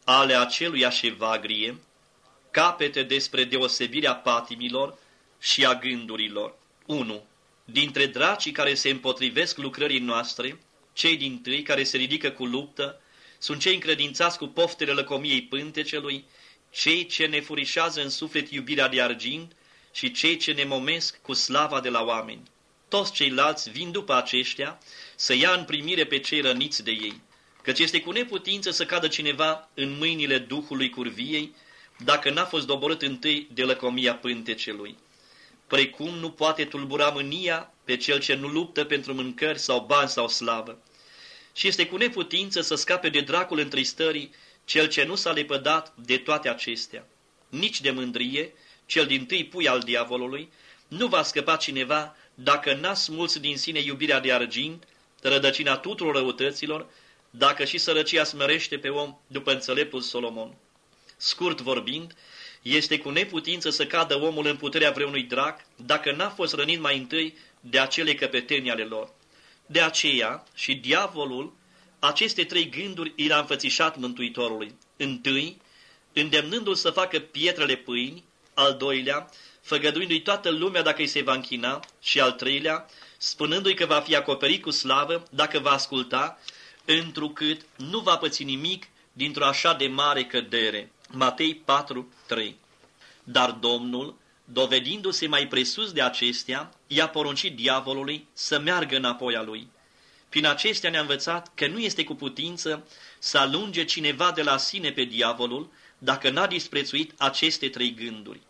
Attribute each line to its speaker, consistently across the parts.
Speaker 1: ale aceluiași evagrie, capete despre deosebirea patimilor și a gândurilor. 1. Dintre dracii care se împotrivesc lucrării noastre, cei dintâi care se ridică cu luptă, sunt cei încredințați cu poftele lăcomiei pântecelui, cei ce ne furișează în suflet iubirea de argint și cei ce ne momesc cu slava de la oameni. Toți ceilalți vin după aceștia să ia în primire pe cei răniți de ei, căci este cu neputință să cadă cineva în mâinile Duhului curviei, dacă n-a fost doborât întâi de lăcomia pântecelui. Precum nu poate tulbura mânia pe cel ce nu luptă pentru mâncări sau bani sau slavă. Și este cu neputință să scape de dracul întristării cel ce nu s-a lepădat de toate acestea. Nici de mândrie, cel dintâi pui al diavolului, nu va scăpa cineva dacă n-a smuls din sine iubirea de argint, rădăcina tuturor răutăților, dacă și sărăcia smărește pe om după înțeleptul Solomon. Scurt vorbind, este cu neputință să cadă omul în puterea vreunui drac, dacă n-a fost rănit mai întâi de acele căpetenii ale lor. De aceea și diavolul aceste trei gânduri i l-a înfățișat Mântuitorului. Întâi, îndemnându-l să facă pietrele pâini; al doilea, făgăduindu-i toată lumea dacă îi se va închina; și al treilea, spunându-i că va fi acoperit cu slavă dacă va asculta, întrucât nu va păți nimic dintr-o așa de mare cădere. Matei 4:3. Dar Domnul, dovedindu-se mai presus de acestea, i-a poruncit diavolului să meargă înapoi a lui. Prin acestea ne-a învățat că nu este cu putință să alunge cineva de la sine pe diavolul, dacă n-a disprețuit aceste trei gânduri.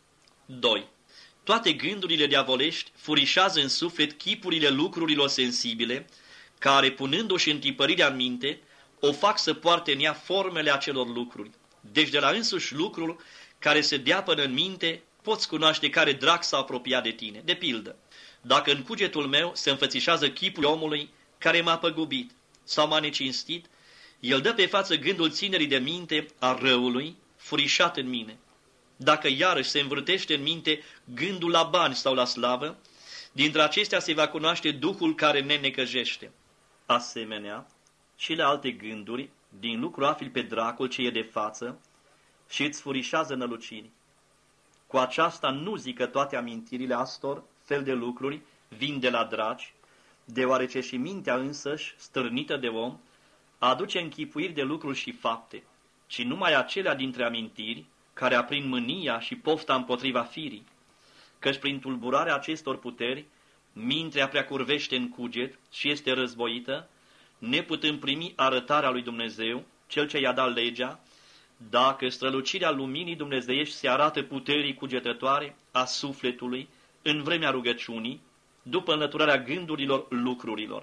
Speaker 1: 2. Toate gândurile diavolești furișează în suflet chipurile lucrurilor sensibile, care, punându-și întipărirea în minte, o fac să poarte în ea formele acelor lucruri. Deci de la însuși lucrul care se dea până în minte, poți cunoaște care drac s-a apropiat de tine. De pildă, dacă în cugetul meu se înfățișează chipul omului care m-a păgubit sau m-a necinstit, el dă pe față gândul ținerii de minte a răului furișat în mine. Dacă iarăși se învârtește în minte gândul la bani sau la slavă, dintre acestea se va cunoaște Duhul care ne necăjește. Asemenea, și la alte gânduri, din lucru afli pe dracul ce e de față și îți furișează nălucirii. Cu aceasta nu zic că toate amintirile astor fel de lucruri vin de la draci, deoarece și mintea însăși, stârnită de om, aduce închipuiri de lucruri și fapte, ci numai acelea dintre amintiri care aprind mânia și pofta împotriva firii, căci prin tulburarea acestor puteri, mintea prea curvește în cuget și este războită, neputând primi arătarea lui Dumnezeu, cel ce i-a dat legea, dacă strălucirea luminii dumnezeiești se arată puterii cugetătoare a sufletului în vremea rugăciunii, după înlăturarea gândurilor lucrurilor.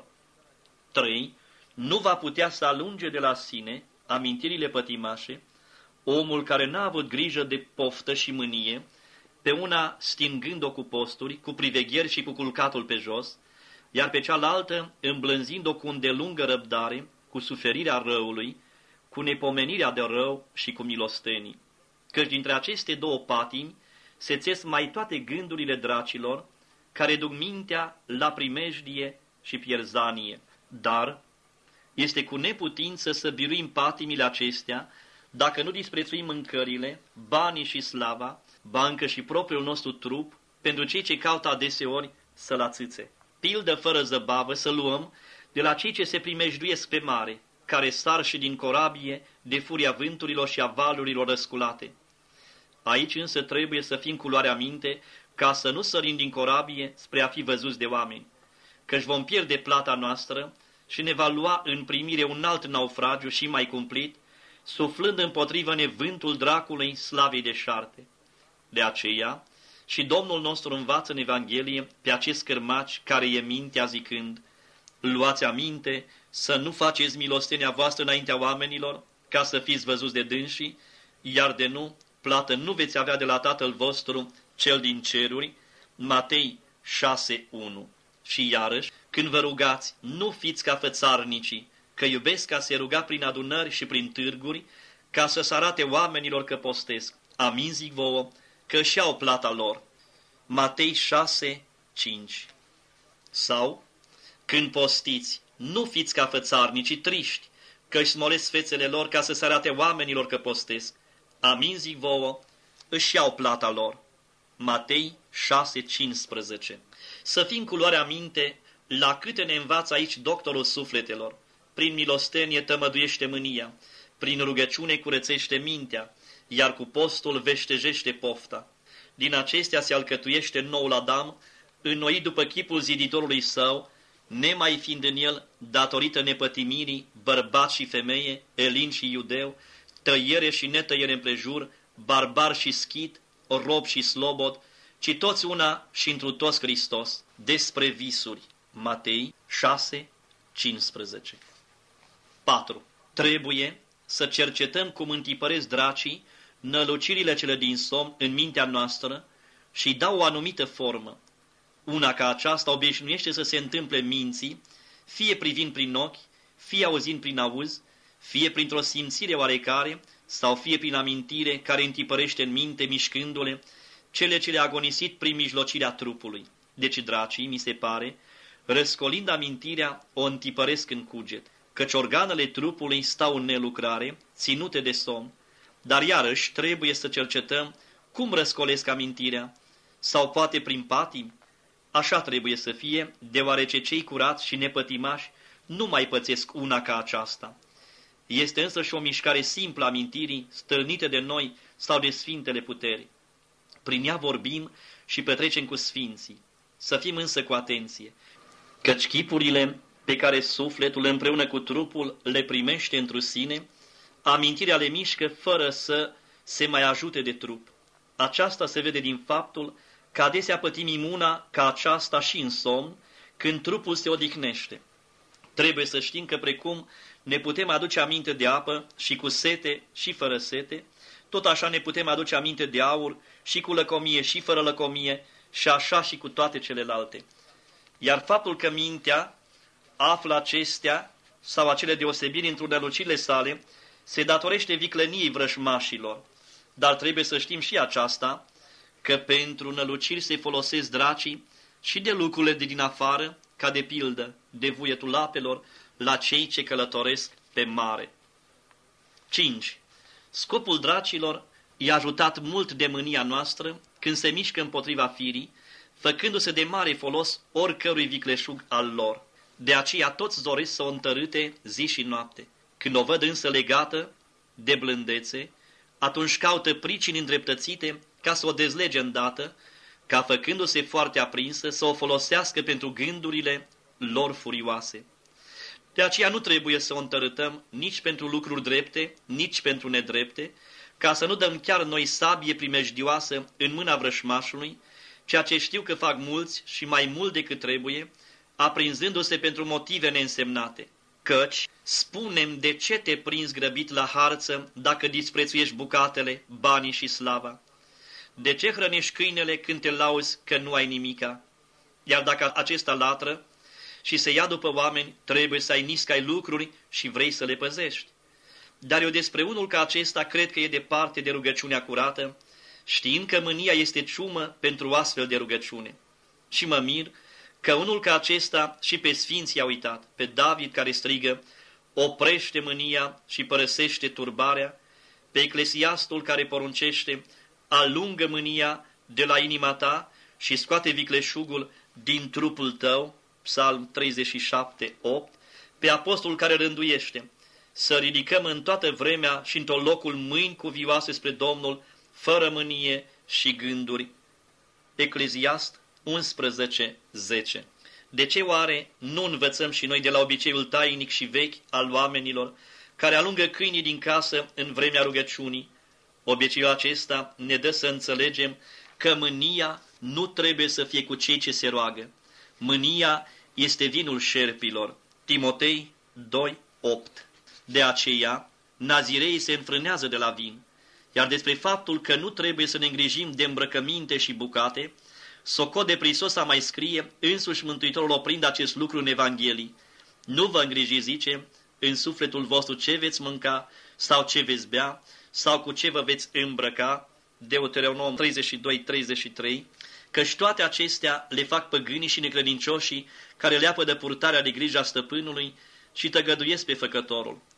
Speaker 1: 3. Nu va putea să alunge de la sine amintirile pătimașe omul care n-a avut grijă de poftă și mânie, pe una stingând-o cu posturi, cu privegheri și cu culcatul pe jos, iar pe cealaltă îmblânzind-o cu îndelungă răbdare, cu suferirea răului, cu nepomenirea de rău și cu milostenii. Căci dintre aceste două patimi se țes mai toate gândurile dracilor, care duc mintea la primejdie și pierzanie. Dar este cu neputință să biruim patimile acestea, dacă nu disprețuim mâncările, banii și slava, ba încă și propriul nostru trup, pentru cei ce caută adeseori să-l ațâțe. Pildă fără zăbavă să luăm de la cei ce se primejduiesc pe mare, care sar și din corabie de furia vânturilor și a valurilor răsculate. Aici însă trebuie să fim cu luarea minte, ca să nu sărim din corabie spre a fi văzuți de oameni, căci vom pierde plata noastră și ne va lua în primire un alt naufragiu și mai cumplit, suflând împotrivă-ne vântul dracului slavei deșarte. De aceea, și Domnul nostru învață în Evanghelie pe acest cârmaci care e mintea zicând: luați aminte să nu faceți milostenia voastră înaintea oamenilor, ca să fiți văzuți de dânsii, iar de nu, plată nu veți avea de la Tatăl vostru, cel din ceruri. Matei 6:1. Și iarăși, când vă rugați, nu fiți ca fățarnicii, că iubesc a se ruga prin adunări și prin târguri, ca să se arate oamenilor că postesc. Amin zic vouă, că și-au plata lor. Matei 6:5. Sau, când postiți, nu fiți ca fățarnicii triști, că își smolesc fețele lor ca să se arate oamenilor că postesc. Amin zic vouă, își iau plata lor. Matei 6:15. Să fim cu luarea minte la câte ne învață aici doctorul sufletelor. Prin milostenie tămăduiește mânia, prin rugăciune curățește mintea, iar cu postul veștejește pofta. Din acestea se alcătuiește noul Adam, înnoit după chipul ziditorului său, nemai fiind în el, datorită nepătimirii, bărbat și femeie, elin și iudeu, tăiere și netăiere împrejur, barbar și schit, rob și slobod, ci toți una și întru toți Hristos, despre visuri. Matei 6:15. 4. Trebuie să cercetăm cum întipăresc dracii nălucirile cele din somn în mintea noastră și dau o anumită formă. Una ca aceasta obișnuiește să se întâmple minții, fie privind prin ochi, fie auzind prin auz, fie printr-o simțire oarecare, sau fie prin amintire care întipărește în minte, mișcându-le, cele ce le-a agonisit prin mijlocirea trupului. Deci dracii, mi se pare, răscolind amintirea, o întipăresc în cuget, căci organele trupului stau în nelucrare, ținute de somn, dar iarăși trebuie să cercetăm cum răscolesc amintirea, sau poate prin patim. Așa trebuie să fie, deoarece cei curați și nepătimași nu mai pățesc una ca aceasta. Este însă și o mișcare simplă a amintirii, stârnită de noi sau de sfintele puteri. Prin ea vorbim și petrecem cu sfinții. Să fim însă cu atenție, căci chipurile pe care sufletul împreună cu trupul le primește întru sine, amintirea le mișcă fără să se mai ajute de trup. Aceasta se vede din faptul că adesea pătim imuna ca aceasta și în somn, când trupul se odihnește. Trebuie să știm că precum ne putem aduce aminte de apă și cu sete și fără sete, tot așa ne putem aduce aminte de aur și cu lăcomie și fără lăcomie și așa și cu toate celelalte. Iar faptul că mintea află acestea sau acele deosebiri într-o nălucirile sale se datorește viclăniei vrășmașilor. Dar trebuie să știm și aceasta, că pentru năluciri se folosesc dracii și de lucrurile de din afară, ca de pildă de vuietul apelor la cei ce călătoresc pe mare. 5. Scopul dracilor i-a ajutat mult de mânia noastră când se mișcă împotriva firii, făcându-se de mare folos oricărui vicleșug al lor. De aceea toți doresc să o întărâte zi și noapte. Când o văd însă legată de blândețe, atunci caută pricini îndreptățite ca să o dezlege îndată, ca făcându-se foarte aprinsă să o folosească pentru gândurile lor furioase. De aceea nu trebuie să o întărâtăm nici pentru lucruri drepte, nici pentru nedrepte, ca să nu dăm chiar noi sabie primejdioasă în mâna vrășmașului, ceea ce știu că fac mulți și mai mult decât trebuie, aprinzându-se pentru motive neînsemnate. Căci, spune-mi de ce te prinzi grăbit la harță dacă disprețuiești bucatele, banii și slava? De ce hrănești câinele când te lauzi că nu ai nimica? Iar dacă acesta latră și se ia după oameni, trebuie să ai niscai lucruri și vrei să le păzești. Dar eu despre unul ca acesta cred că e departe de rugăciunea curată, știind că mânia este ciumă pentru astfel de rugăciune. Și mă mir că unul ca acesta și pe sfinți i-a uitat, pe David care strigă, oprește mânia și părăsește turbarea, pe Eclesiastul care poruncește, alungă mânia de la inima ta și scoate vicleșugul din trupul tău, Psalm 37:8, pe apostolul care rânduiește, să ridicăm în toată vremea și în tot locul mâini cuvioase spre Domnul, fără mânie și gânduri. Ecleziast 11:10. De ce oare nu învățăm și noi de la obiceiul tainic și vechi al oamenilor, care alungă câinii din casă în vremea rugăciunii? Obiceiul acesta ne dă să înțelegem că mânia nu trebuie să fie cu cei ce se roagă. Mânia este vinul șerpilor. Timotei 2:8. De aceea, nazireii se înfrânează de la vin. Iar despre faptul că nu trebuie să ne îngrijim de îmbrăcăminte și bucate, socot de prisos a mai scrie, însuși Mântuitorul oprind acest lucru în Evanghelii. Nu vă îngriji, zice, în sufletul vostru ce veți mânca sau ce veți bea sau cu ce vă veți îmbrăca, Deuteronom 32:33, căci toate acestea le fac păgânii și necredincioșii care leapă de purtarea de grijă a stăpânului și tăgăduiesc pe făcătorul.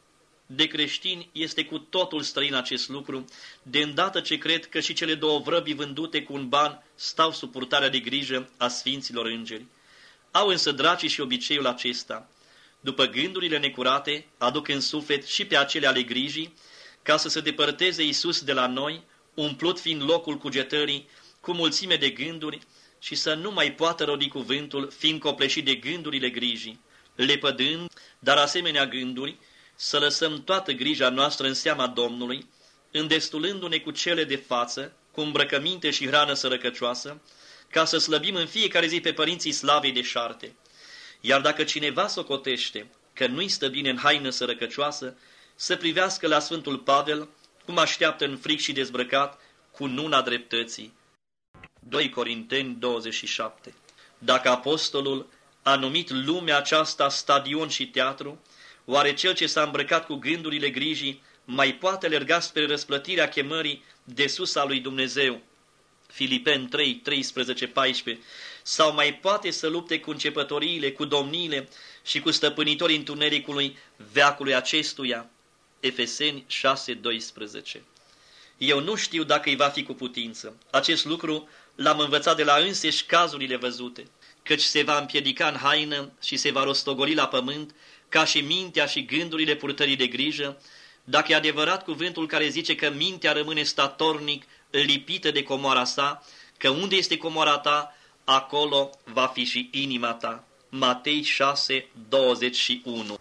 Speaker 1: De creștini este cu totul străin acest lucru, de îndată ce cred că și cele două vrăbii vândute cu un ban stau sub purtarea de grijă a sfinților îngeri. Au însă dracii și obiceiul acesta. După gândurile necurate, aduc în suflet și pe acele ale grijii, ca să se depărteze Iisus de la noi, umplut fiind locul cugetării cu mulțime de gânduri și să nu mai poată rodi cuvântul, fiind copleșit de gândurile grijii. Lepădând, dar asemenea gânduri, să lăsăm toată grija noastră în seama Domnului, îndestulându-ne cu cele de față, cu îmbrăcăminte și hrană sărăcăcioasă, ca să slăbim în fiecare zi pe părinții slavei deșarte. Iar dacă cineva socotește că nu-i stă bine în haină sărăcăcioasă, să privească la Sfântul Pavel, cum așteaptă în fric și dezbrăcat, cu nuna dreptății. 2 Corinteni 27. Dacă apostolul a numit lumea aceasta stadion și teatru, oare cel ce s-a îmbrăcat cu gândurile grijii mai poate lerga spre răsplătirea chemării de sus a lui Dumnezeu? Filipeni 3, 13, 14. Sau mai poate să lupte cu începătoriile, cu domniile și cu stăpânitorii întunericului veacului acestuia? Efeseni 6, 12. Eu nu știu dacă îi va fi cu putință. Acest lucru l-am învățat de la înseși cazurile văzute, căci se va împiedica în haină și se va rostogoli la pământ, ca și mintea și gândurile purtării de grijă, dacă e adevărat cuvântul care zice că mintea rămâne statornic lipită de comoara sa, că unde este comoara ta, acolo va fi și inima ta. Matei 6, 21.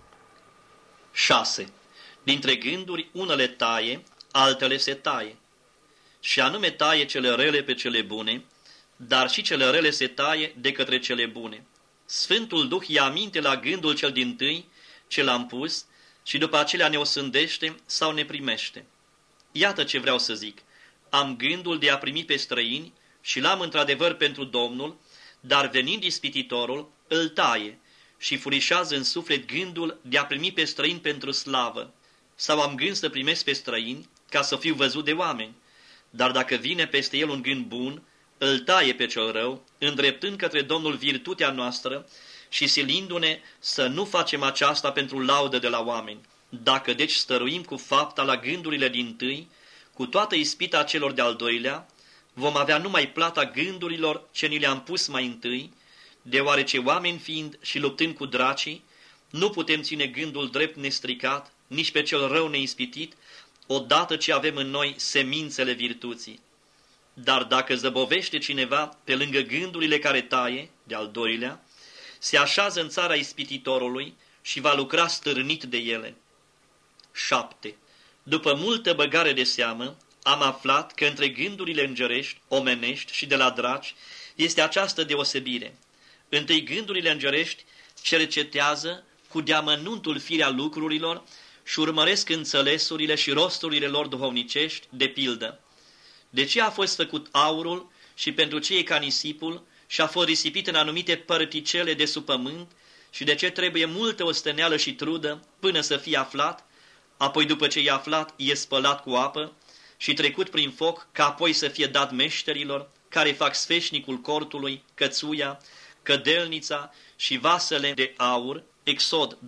Speaker 1: 6. Dintre gânduri unele taie, altele se taie. Și anume taie cele rele pe cele bune, dar și cele rele se taie de către cele bune. Sfântul Duh ia aminte la gândul cel dintâi, ce l-am pus, și după acelea ne osândește sau ne primește. Iată ce vreau să zic. Am gândul de a primi pe străini și l-am într-adevăr pentru Domnul, dar venind ispititorul, îl taie și furișează în suflet gândul de a primi pe străini pentru slavă. Sau am gând să primesc pe străini ca să fiu văzut de oameni, dar dacă vine peste el un gând bun, îl taie pe cel rău, îndreptând către Domnul virtutea noastră și silindu-ne să nu facem aceasta pentru laudă de la oameni. Dacă deci stăruim cu fapta la gândurile dintâi, cu toată ispita celor de-al doilea, vom avea numai plata gândurilor ce ni le-am pus mai întâi, deoarece oameni fiind și luptând cu dracii, nu putem ține gândul drept nestricat, nici pe cel rău neispitit, odată ce avem în noi semințele virtuții. Dar dacă zăbovește cineva pe lângă gândurile care taie, de-al doilea, se așează în țara ispititorului și va lucra stârnit de ele. 7. După multă băgare de seamă, am aflat că între gândurile îngerești, omenești și de la draci este această deosebire. Întâi gândurile îngerești cercetează cu deamănuntul firea lucrurilor și urmăresc înțelesurile și rosturile lor duhovnicești, de pildă. De ce a fost făcut aurul și pentru ce e ca nisipul și a fost risipit în anumite părticele de sub pământ și de ce trebuie multă osteneală și trudă până să fie aflat, apoi după ce e aflat e spălat cu apă și trecut prin foc ca apoi să fie dat meșterilor care fac sfeșnicul cortului, cățuia, cădelnița și vasele de aur, Exod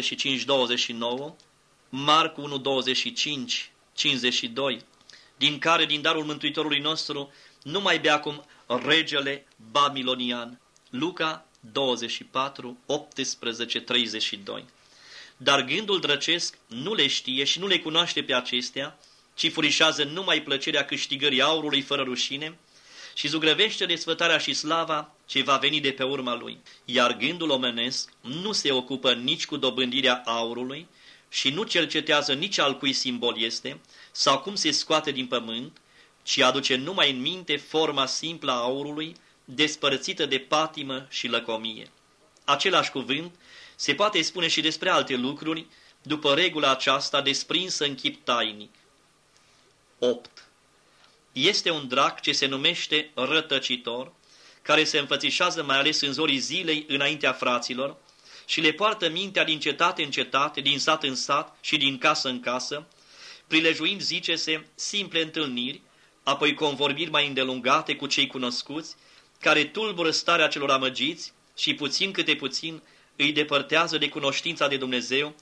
Speaker 1: 25-29, Marc 1, 25-52, din care, din darul Mântuitorului nostru, nu mai bea acum regele babilonian. Luca 24, 18, 32. Dar gândul drăcesc nu le știe și nu le cunoaște pe acestea, ci furișează numai plăcerea câștigării aurului fără rușine și zugrăvește desfătarea și slava ce va veni de pe urma lui. Iar gândul omenesc nu se ocupă nici cu dobândirea aurului și nu cercetează nici al cui simbol este sau cum se scoate din pământ, ci aduce numai în minte forma simplă a aurului, despărțită de patimă și lăcomie. Același cuvânt se poate spune și despre alte lucruri, după regula aceasta desprinsă în chip tainic. 8. Este un drac ce se numește rătăcitor, care se înfățișează mai ales în zorii zilei înaintea fraților și le poartă mintea din cetate în cetate, din sat în sat și din casă în casă, prilejuind, zice-se, simple întâlniri, apoi convorbiri mai îndelungate cu cei cunoscuți, care tulbură starea celor amăgiți și puțin câte puțin îi depărtează de cunoștința de Dumnezeu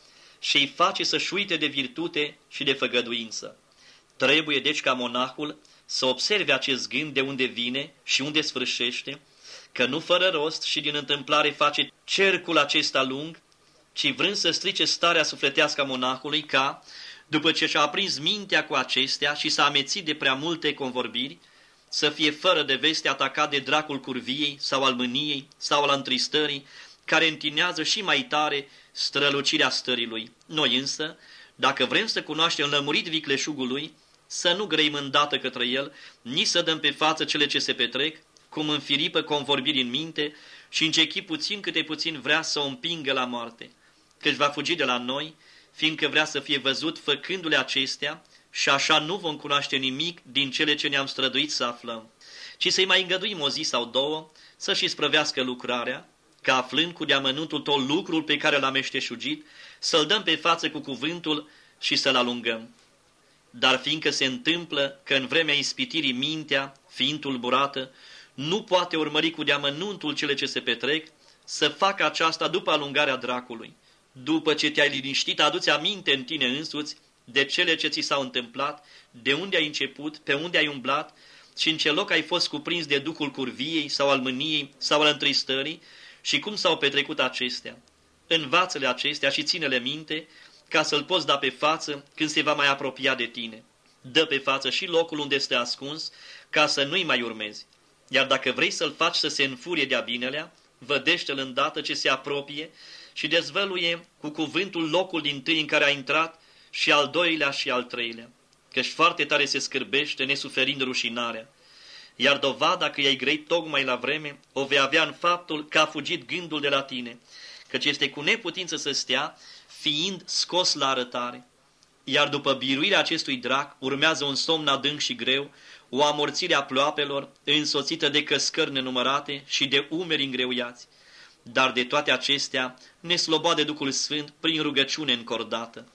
Speaker 1: și îi face să-și uite de virtute și de făgăduință. Trebuie deci ca monahul să observe acest gând de unde vine și unde sfârșește, că nu fără rost și din întâmplare face cercul acesta lung, ci vrând să strice starea sufletească a monahului ca, după ce și-a aprins mintea cu acestea și s-a amețit de prea multe convorbiri, să fie fără de veste atacat de dracul curviei sau al mâniei sau al întristării, care întinează și mai tare strălucirea stării lui. Noi însă, dacă vrem să cunoaștem lămurit vicleșugul lui, să nu grăim îndată către el, nici să dăm pe față cele ce se petrec, cum înfiripă convorbiri în minte și încechi puțin câte puțin vrea să o împingă la moarte, căci va fugi de la noi, fiindcă vrea să fie văzut făcându-le acestea și așa nu vom cunoaște nimic din cele ce ne-am străduit să aflăm, ci să-i mai îngăduim o zi sau două să-și sprăvească lucrarea, ca aflând cu deamănuntul tot lucrul pe care l-am meșteșugit, să-l dăm pe față cu cuvântul și să-l alungăm. Dar fiindcă se întâmplă că în vremea ispitirii mintea, fiind tulburată, nu poate urmări cu deamănuntul cele ce se petrec, să facă aceasta după alungarea dracului. După ce te-ai liniștit, adu-ți aminte în tine însuți de cele ce ți s-au întâmplat, de unde ai început, pe unde ai umblat și în ce loc ai fost cuprins de duhul curviei sau al mâniei sau al întristării și cum s-au petrecut acestea. Învață-le acestea și ține-le minte ca să-l poți da pe față când se va mai apropia de tine. Dă pe față și locul unde este ascuns ca să nu-i mai urmezi. Iar dacă vrei să-l faci să se înfurie de-a binelea, vădește-l îndată ce se apropie și dezvăluie cu cuvântul locul dintâi în care a intrat și al doilea și al treilea, căci foarte tare se scârbește, nesuferind rușinarea. Iar dovada că i-ai grăit tocmai la vreme o vei avea în faptul că a fugit gândul de la tine, căci este cu neputință să stea, fiind scos la arătare. Iar după biruirea acestui drac urmează un somn adânc și greu, o amorțire a ploapelor, însoțită de căscări nenumărate și de umeri îngreuiați. Dar de toate acestea ne slobode Duhul Sfânt prin rugăciune încordată.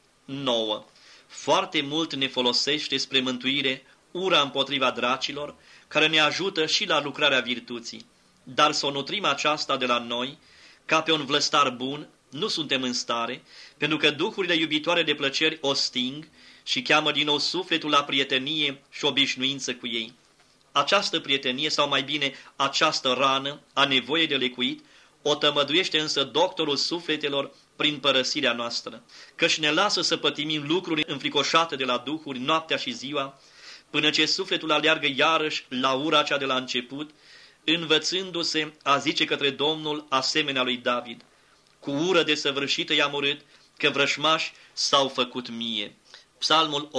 Speaker 1: 9. Foarte mult ne folosește spre mântuire ura împotriva dracilor, care ne ajută și la lucrarea virtuții. Dar să o nutrim aceasta de la noi, ca pe un vlăstar bun, nu suntem în stare, pentru că duhurile iubitoare de plăceri o sting și cheamă din nou sufletul la prietenie și obișnuință cu ei. Această prietenie, sau mai bine această rană a nevoie de lecuit, o tămăduiește însă doctorul sufletelor prin părăsirea noastră, căci ne lasă să pătimim lucruri înfricoșate de la duhuri noaptea și ziua, până ce sufletul aleargă iarăși la ura cea de la început, învățându-se a zice către Domnul asemenea lui David: cu ură desăvârșită i-am urât, că vrășmași s-au făcut mie. Psalmul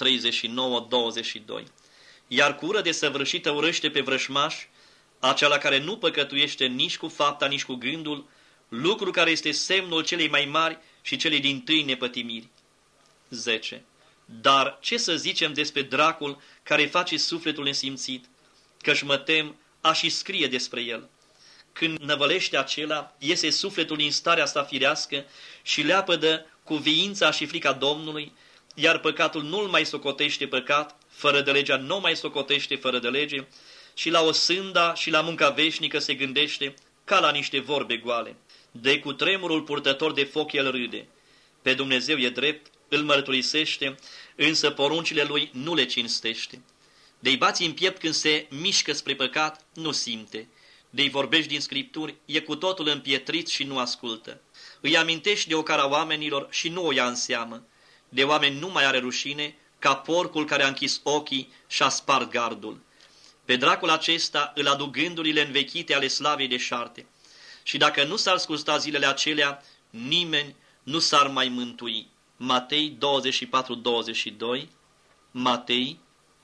Speaker 1: 139:22. Iar cu ură desăvârșită urăște pe vrășmași acela care nu păcătuiește nici cu fapta, nici cu gândul, lucru care este semnul celei mai mari și celei dintâi nepătimiri. 10. Dar ce să zicem despre dracul care face sufletul nesimțit? Căci mă tem a și scrie despre el. Când năvălește acela, iese sufletul din starea sa firească și leapădă cu viința și frica Domnului, iar păcatul nu-l mai socotește păcat, fără de legea nu mai socotește fără de lege, și la o sânda și la munca veșnică se gândește ca la niște vorbe goale. De cu tremurul purtător de foc el râde. Pe Dumnezeu e drept, îl mărturisește, însă poruncile lui nu le cinstește. De-i bați în piept când se mișcă spre păcat, nu simte. De-i vorbești din Scripturi, e cu totul împietrit și nu ascultă. Îi amintești de ocara oamenilor și nu o ia în seamă. De oameni nu mai are rușine, ca porcul care a închis ochii și a spart gardul. Pe dracul acesta îl aduc gândurile învechite ale slavei deșarte. Și dacă nu s-ar scurta zilele acelea, nimeni nu s-ar mai mântui. Matei 24:22, Matei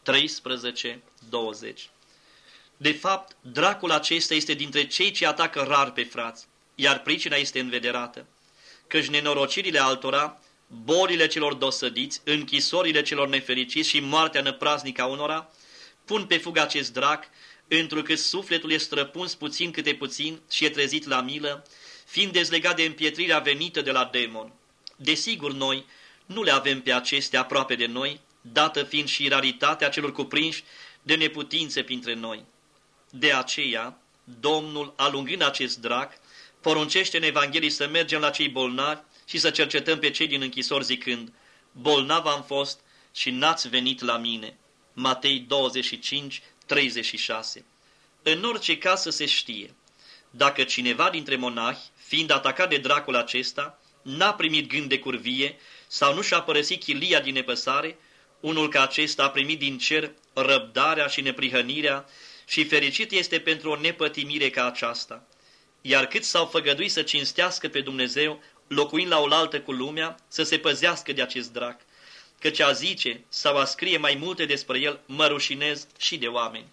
Speaker 1: 13:20. De fapt, dracul acesta este dintre cei ce atacă rar pe frați, iar pricina este învederată, căci nenorocirile altora, bolile celor dosădiți, închisorile celor nefericiți și moartea năpraznică a unora, pun pe fugă acest drac, întrucât sufletul e străpuns puțin câte puțin și e trezit la milă, fiind dezlegat de împietrirea venită de la demon. Desigur, noi nu le avem pe acestea aproape de noi, dată fiind și raritatea celor cuprinși de neputințe printre noi. De aceea, Domnul, alungând acest drac, poruncește în Evanghelie să mergem la cei bolnavi și să cercetăm pe cei din închisori zicând, bolnav am fost și n-ați venit la mine. Matei 25, 36. În orice caz să se știe, dacă cineva dintre monahi, fiind atacat de dracul acesta, n-a primit gând de curvie sau nu și-a părăsit chilia din nepăsare, unul ca acesta a primit din cer răbdarea și neprihănirea și fericit este pentru o nepătimire ca aceasta. Iar cât s-au făgăduit să cinstească pe Dumnezeu, locuind la oaltă cu lumea, să se păzească de acest drac, căci a zice sau a scrie mai multe despre el, mă rușinez și de oameni.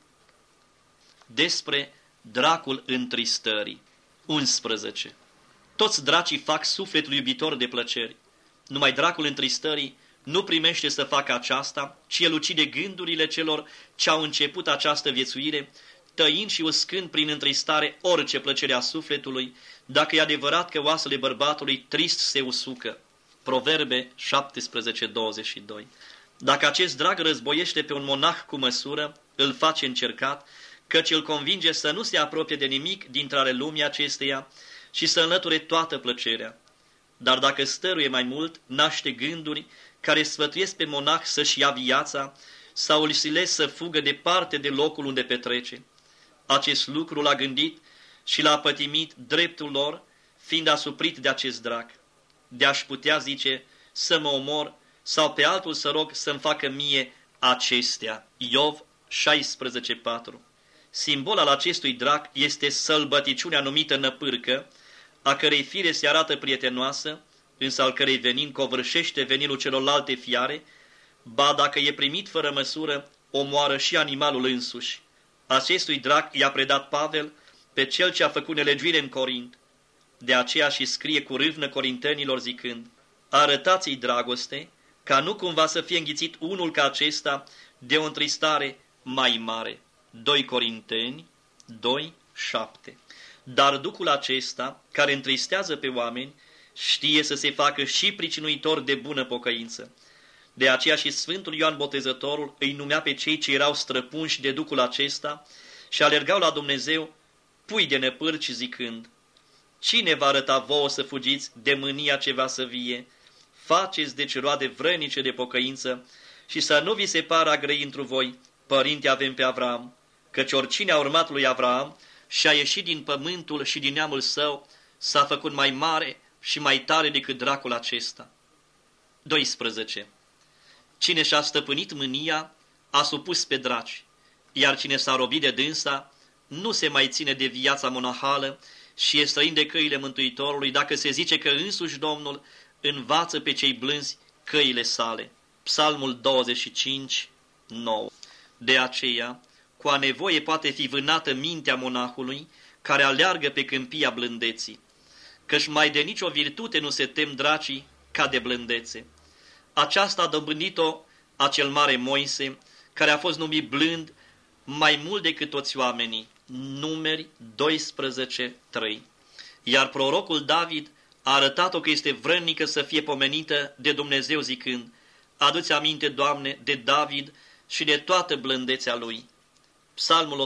Speaker 1: Despre dracul întristării. 11. Toți dracii fac sufletul iubitor de plăceri. Numai dracul întristării nu primește să facă aceasta, ci el ucide gândurile celor ce au început această viețuire, tăind și uscând prin întristare orice plăcere a sufletului, dacă e adevărat că oasele bărbatului trist se usucă. Proverbe 17:22. Dacă acest drag războiește pe un monah cu măsură, îl face încercat, căci îl convinge să nu se apropie de nimic dintre ale lumii acesteia și să înlăture toată plăcerea. Dar dacă stăruie mai mult, naște gânduri care sfătuiesc pe monah să-și ia viața sau îl silesc să fugă departe de locul unde petrece. Acest lucru l-a gândit și l-a pătimit dreptul lor, fiind asuprit de acest drac. De-aș putea, zice, să mă omor sau pe altul să rog să-mi facă mie acestea. Iov 16:4. Simbol al acestui drac este sălbăticiunea numită năpârcă, a cărei fire se arată prietenoasă, însă al cărei venin covârșește veninul celorlalte fiare, ba dacă e primit fără măsură, omoară și animalul însuși. Acestui drac i-a predat Pavel pe cel ce a făcut nelegiuire în Corint. De aceea și scrie cu râvnă corintenilor zicând, arătați-i dragoste, ca nu cumva să fie înghițit unul ca acesta de o întristare mai mare. 2 Corinteni 2:7. Dar Duhul acesta, care întristează pe oameni, știe să se facă și pricinuitor de bună pocăință. De aceea și Sfântul Ioan Botezătorul îi numea pe cei ce erau străpunși de Duhul acesta și alergau la Dumnezeu pui de năpârci zicând, cine va arăta vouă să fugiți de mânia ce va să vie? Faceți deci roade vrănice de pocăință și să nu vi se pară a grăi întru voi, părinte avem pe Avram, căci oricine a urmat lui Avram și a ieșit din pământul și din neamul său, s-a făcut mai mare și mai tare decât dracul acesta. 12. Cine și-a stăpânit mânia, a supus pe draci, iar cine s-a robit de dânsa, nu se mai ține de viața monahală și e străin de căile Mântuitorului, dacă se zice că însuși Domnul învață pe cei blânzi căile sale. Psalmul 25, 9. De aceea, cu a nevoie poate fi vânată mintea monahului, care aleargă pe câmpia blândeții, căci mai de nicio virtute nu se tem dracii ca de blândețe. Aceasta a dobândit-o acel mare Moise, care a fost numit blând mai mult decât toți oamenii. Numeri 12:3. Iar prorocul David a arătat-o că este vrănică să fie pomenită de Dumnezeu zicând, adu-ți aminte, Doamne, de David și de toată blândețea lui. Psalmul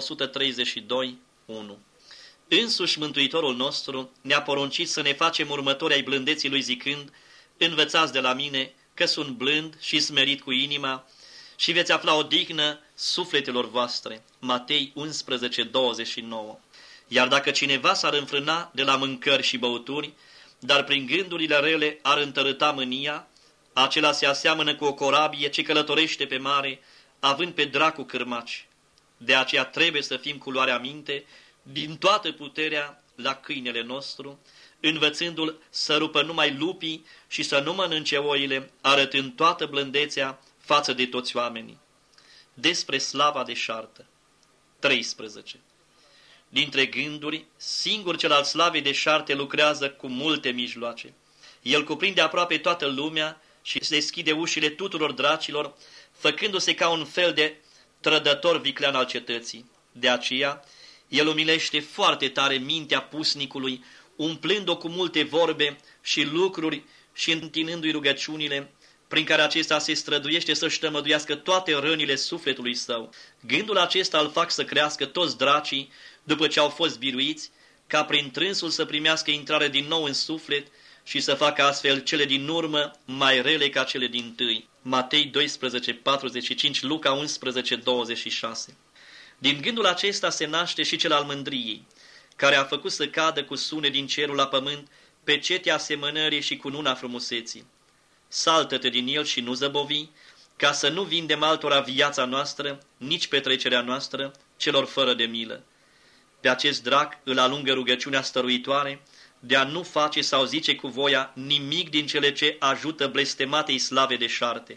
Speaker 1: 132:1. Însuși Mântuitorul nostru ne-a poruncit să ne facem următori ai blândeții lui zicând, învățați de la mine că sunt blând și smerit cu inima și veți afla odihnă sufletelor voastre. Matei 11:29. Iar dacă cineva s-ar înfrâna de la mâncări și băuturi, dar prin gândurile rele ar întărâta mânia, acela se aseamănă cu o corabie ce călătorește pe mare, având pe dracu cârmaci. De aceea trebuie să fim cu luarea minte din toată puterea la câinele nostru, învățându-l să rupă numai lupii și să nu mănânce oile, arătând toată blândețea față de toți oamenii. Despre slava deșartă. 13. Dintre gânduri, singur cel al slavei deșarte lucrează cu multe mijloace. El cuprinde aproape toată lumea și se deschide ușile tuturor dracilor, făcându-se ca un fel de trădător viclean al cetății. De aceea, el umilește foarte tare mintea pusnicului, umplând-o cu multe vorbe și lucruri și întinându-i rugăciunile, prin care acesta se străduiește să-și tămăduiască toate rănile sufletului său. Gândul acesta îl fac să crească toți dracii, după ce au fost biruiți, ca prin trânsul să primească intrare din nou în suflet și să facă astfel cele din urmă mai rele ca cele dintâi. Matei 12:45, Luca 11:26. Din gândul acesta se naște și cel al mândriei, care a făcut să cadă cu sunet din cerul la pământ pe cetea asemănării și cu nuna frumuseții. Saltă-te din el și nu zăbovi, ca să nu vindem altora viața noastră, nici petrecerea noastră, celor fără de milă. Pe acest drac îl alungă rugăciunea stăruitoare de a nu face sau zice cu voia nimic din cele ce ajută blestematei slave de șarte.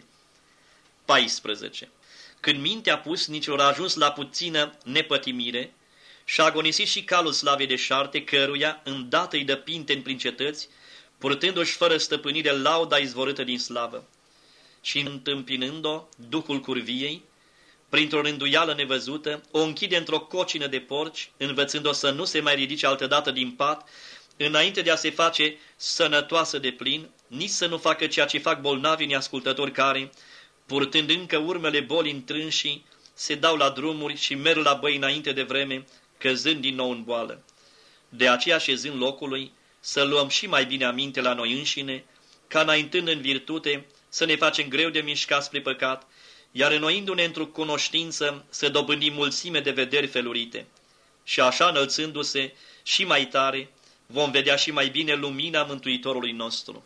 Speaker 1: 14. Când mintea pusnicilor a ajuns la puțină nepătimire și-a agonisit și calul slavei de șarte, căruia îndată îi dă pinteni prin cetăți, purtându-și fără stăpânire lauda izvorâtă din slavă. Și întâmpinând-o, duhul curviei, printr-o rânduială nevăzută, o închide într-o cocină de porci, învățând-o să nu se mai ridice altădată din pat, înainte de a se face sănătoasă de plin, nici să nu facă ceea ce fac bolnavii neascultători care, purtând încă urmele bolii întrânși, se dau la drumuri și merg la băi înainte de vreme, căzând din nou în boală. De aceea, șezând locului, să luăm și mai bine aminte la noi înșine, ca înaintând în virtute, să ne facem greu de mișcat spre păcat, iar înnoindu-ne într-o cunoștință, să dobândim mulțime de vederi felurite. Și așa, înălțându-se și mai tare, vom vedea și mai bine lumina Mântuitorului nostru.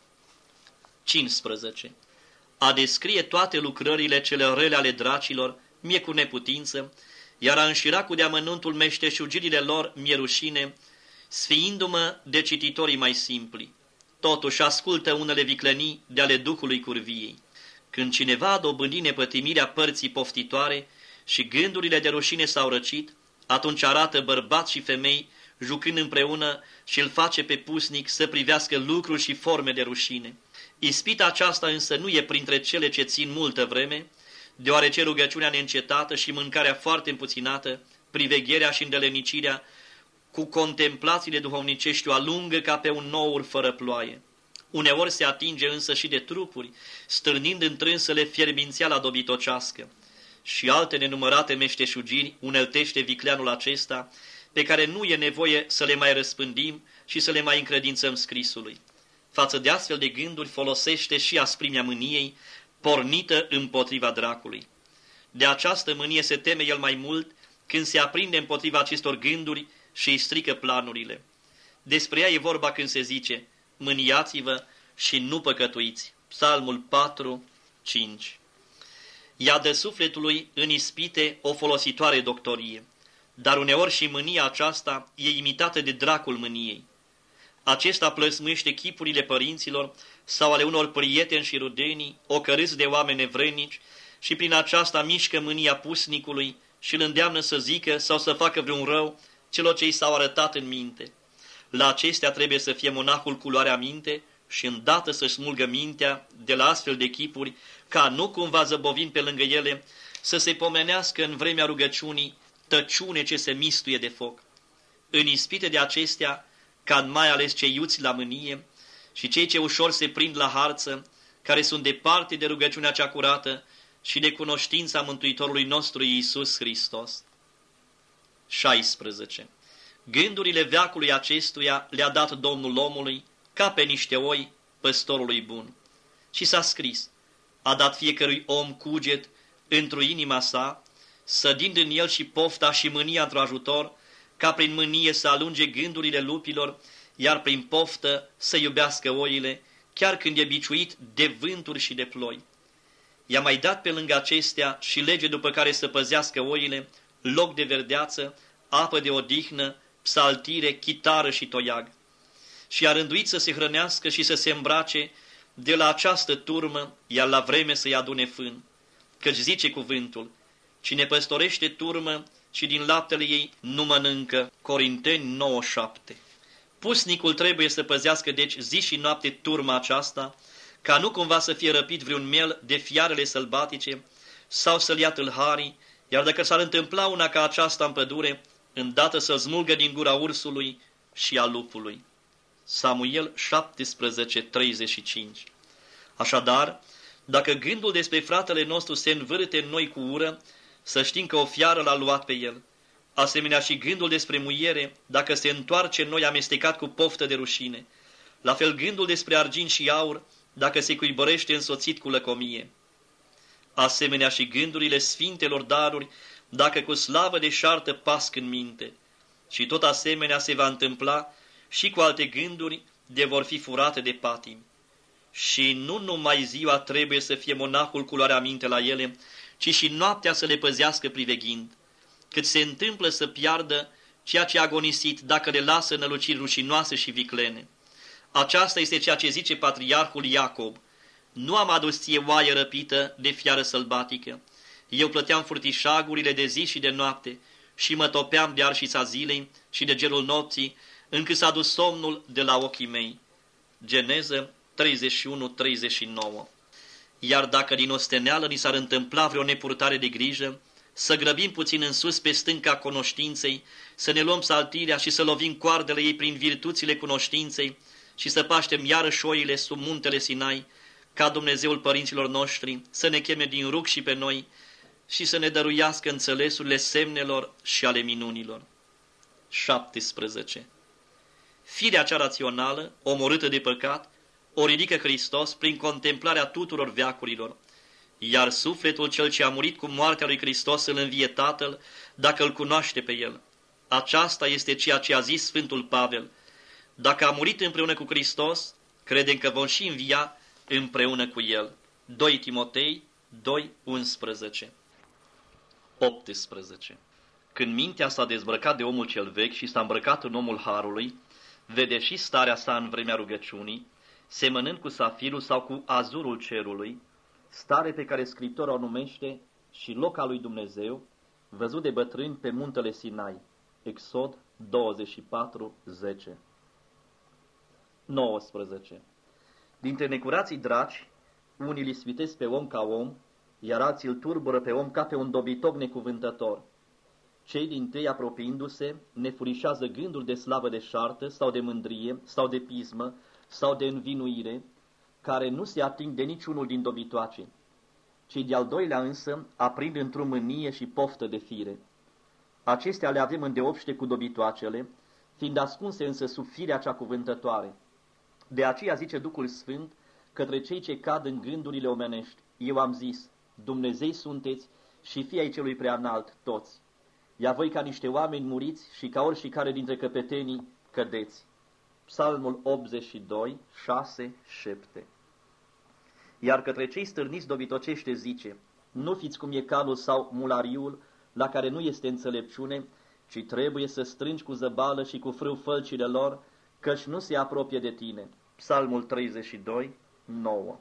Speaker 1: 15. A descrie toate lucrările cele rele ale dracilor, mie cu neputință, iar a înșira cu deamănuntul meșteșugirile lor mie rușine, sfiindu-mă de cititorii mai simpli. Totuși ascultă unele viclănii de ale Duhului curviei. Când cineva a dobândit nepătimirea părții poftitoare și gândurile de rușine s-au răcit, atunci arată bărbați și femei jucând împreună și îl face pe pusnic să privească lucruri și forme de rușine. Ispita aceasta însă nu e printre cele ce țin multă vreme, deoarece rugăciunea neîncetată și mâncarea foarte împuținată, privegherea și îndelenicirea cu contemplațiile duhovnicești o alungă ca pe un nour fără ploaie. Uneori se atinge însă și de trupuri, stârnind întrânsele fierbințeala dobitocească. Și alte nenumărate meșteșugiri uneltește vicleanul acesta, pe care nu e nevoie să le mai răspândim și să le mai încredințăm scrisului. Față de astfel de gânduri folosește și asprimea mâniei, pornită împotriva dracului. De această mânie se teme el mai mult când se aprinde împotriva acestor gânduri și îi strică planurile. Despre ea e vorba când se zice: mâniați-vă și nu păcătuiți. Psalmul 4, 5. Ea dă sufletului în ispite o folositoare doctorie, dar uneori și mânia aceasta e imitată de dracul mâniei. Acesta plăsmuiește chipurile părinților sau ale unor prieteni și rudenii, ocărâți de oameni nevrednici, și prin aceasta mișcă mânia pusnicului și îl îndeamnă să zică sau să facă vreun rău celor ce i s-au arătat în minte. La acestea trebuie să fie monahul cu luarea minte și îndată să-și smulgă mintea de la astfel de chipuri, ca nu cumva zăbovind pe lângă ele, să se pomenească în vremea rugăciunii tăciune ce se mistuie de foc. În ispite de acestea, ca mai ales cei iuți la mânie și cei ce ușor se prind la harță, care sunt departe de rugăciunea cea curată și de cunoștința Mântuitorului nostru Iisus Hristos. 16. Gândurile veacului acestuia le-a dat Domnul omului, ca pe niște oi, păstorului bun. Și s-a scris: a dat fiecărui om cuget într-o inima sa, sădind în el și pofta și mânia într-o ajutor, ca prin mânie să alunge gândurile lupilor, iar prin poftă să iubească oile, chiar când e biciuit de vânturi și de ploi. I-a mai dat pe lângă acestea și lege după care să păzească oile, loc de verdeață, apă de odihnă, psaltire, chitară și toiag. Și a rânduit să se hrănească și să se îmbrace de la această turmă, iar la vreme să-i adune fân. Căci zice cuvântul: cine păstorește turmă și din laptele ei nu mănâncă. Corinteni 9:7. Pusnicul trebuie să păzească deci zi și noapte turma aceasta, ca nu cumva să fie răpit vreun miel de fiarele sălbatice sau să-l ia tâlharii, iar dacă s-ar întâmpla una ca aceasta în pădure, îndată să-l smulgă din gura ursului și a lupului. Samuel 17:35. Așadar, dacă gândul despre fratele nostru se învârte în noi cu ură, să știm că o fiară l-a luat pe el. Asemenea și gândul despre muiere, dacă se întoarce în noi amestecat cu poftă de rușine. La fel gândul despre argint și aur, dacă se cuibărește însoțit cu lăcomie. Asemenea și gândurile sfintelor daruri, dacă cu slavă deșartă pasc în minte. Și tot asemenea se va întâmpla și cu alte gânduri de vor fi furate de patimi. Și nu numai ziua trebuie să fie monahul cu luarea minte la ele, ci și noaptea să le păzească priveghind, cât se întâmplă să piardă ceea ce a agonisit dacă le lasă năluciri rușinoase și viclene. Aceasta este ceea ce zice patriarhul Iacob: nu am adus ție oaie răpită de fiară sălbatică. Eu plăteam furtișagurile de zi și de noapte și mă topeam de arșița zilei și de gerul nopții, încât s-a dus somnul de la ochii mei. Geneză 31-39. Iar dacă din osteneală ni s-ar întâmpla vreo nepurtare de grijă, să grăbim puțin în sus pe stânca cunoștinței, să ne luăm saltirea și să lovim coardele ei prin virtuțile cunoștinței și să paștem iarăși oile sub muntele Sinai, ca Dumnezeul părinților noștri să ne cheme din rug și pe noi și să ne dăruiască înțelesurile semnelor și ale minunilor. 17. Firea cea rațională, omorâtă de păcat, o ridică Hristos prin contemplarea tuturor veacurilor, iar sufletul cel ce a murit cu moartea lui Hristos îl învie Tatăl, dacă îl cunoaște pe el. Aceasta este ceea ce a zis Sfântul Pavel: dacă a murit împreună cu Hristos, credem că vom și învia împreună cu el. 2 Timotei 2:11. 18. Când mintea s-a dezbrăcat de omul cel vechi și s-a îmbrăcat în omul harului, vede și starea sa în vremea rugăciunii, semănând cu safirul sau cu azurul cerului, stare pe care Scriptura o numește și loc al lui Dumnezeu, văzut de bătrâni pe muntele Sinai. Exod 24:10. 19. Dintre necurații draci, unii îl ispitesc pe om ca om, iar alții îl turbură pe om ca pe un dobitoc necuvântător. Cei dintâi, apropiindu-se, ne furișează gânduri de slavă deșartă sau de mândrie sau de pismă sau de învinuire, care nu se ating de niciunul din dobitoace. Cei de-al doilea însă aprind într-o mânie și poftă de fire. Acestea le avem îndeopște cu dobitoacele, fiind ascunse însă sub firea cea cuvântătoare. De aceea zice Duhul Sfânt către cei ce cad în gândurile omenești: eu am zis, Dumnezei sunteți și fii ai celui preanalt toți. Ia voi ca niște oameni muriți și ca oricare dintre căpetenii cădeți. Psalmul 82, 6, 7. Iar către cei stârniți dobitocește zice: nu fiți cum e calul sau mulariul, la care nu este înțelepciune, ci trebuie să strângi cu zăbală și cu frâu fălcile lor, căci nu se apropie de tine. Psalmul 32, 9.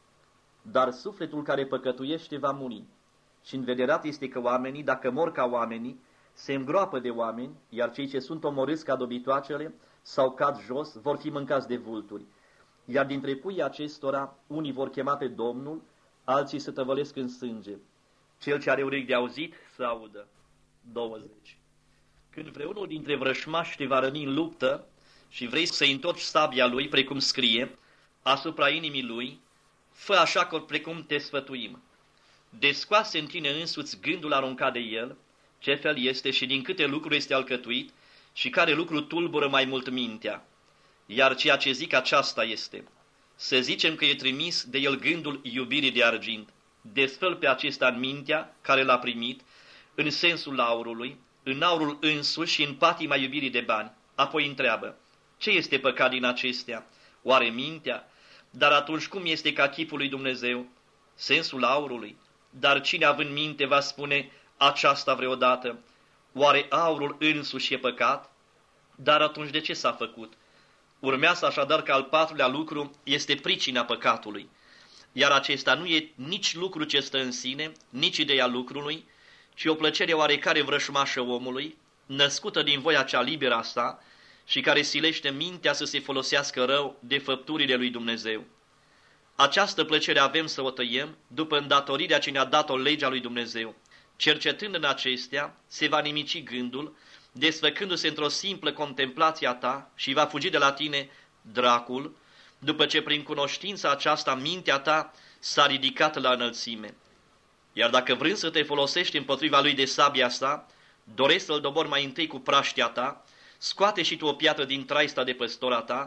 Speaker 1: Dar sufletul care păcătuiește va muri. Și învederat este că oamenii, dacă mor ca oamenii, se îngroapă de oameni, iar cei ce sunt omorâți ca dobitoacele sau cad jos vor fi mâncați de vulturi. Iar dintre puii acestora, unii vor chema pe Domnul, alții se tăvălesc în sânge. Cel ce are urechi de auzit, să audă. 20. Când vreunul dintre vrășmași te va răni în luptă și vrei să-i întorci sabia lui, precum scrie, asupra inimii lui, fă așa precum te sfătuim. Descoase în tine însuți gândul aruncat de el, ce fel este și din câte lucruri este alcătuit și care lucru tulbură mai mult mintea. Iar ceea ce zic aceasta este: să zicem că e trimis de el gândul iubirii de argint. Desfăl pe acesta în mintea care l-a primit, în sensul aurului, în aurul însuși și în patima iubirii de bani. Apoi întreabă: ce este păcat din acestea? Oare mintea? Dar atunci cum este ca chipul lui Dumnezeu? Sensul aurului? Dar cine având minte va spune aceasta vreodată? Oare aurul însuși e păcat? Dar atunci de ce s-a făcut? Urmează așadar că al patrulea lucru este pricina păcatului. Iar acesta nu e nici lucru ce stă în sine, nici ideea lucrului, ci o plăcere oarecare vrășmașă omului, născută din voia cea liberă a sa și care silește mintea să se folosească rău de făpturile lui Dumnezeu. Această plăcere avem să o tăiem după îndatorirea ce ne-a dat-o legea lui Dumnezeu. Cercetând în acestea, se va nimici gândul, desfăcându-se într-o simplă contemplație a ta și va fugi de la tine dracul, după ce prin cunoștința aceasta mintea ta s-a ridicat la înălțime. Iar dacă vrând să te folosești împotriva lui de sabia sa, dorești să-l dobori mai întâi cu praștia ta, scoate și tu o piatră din traista de păstora ta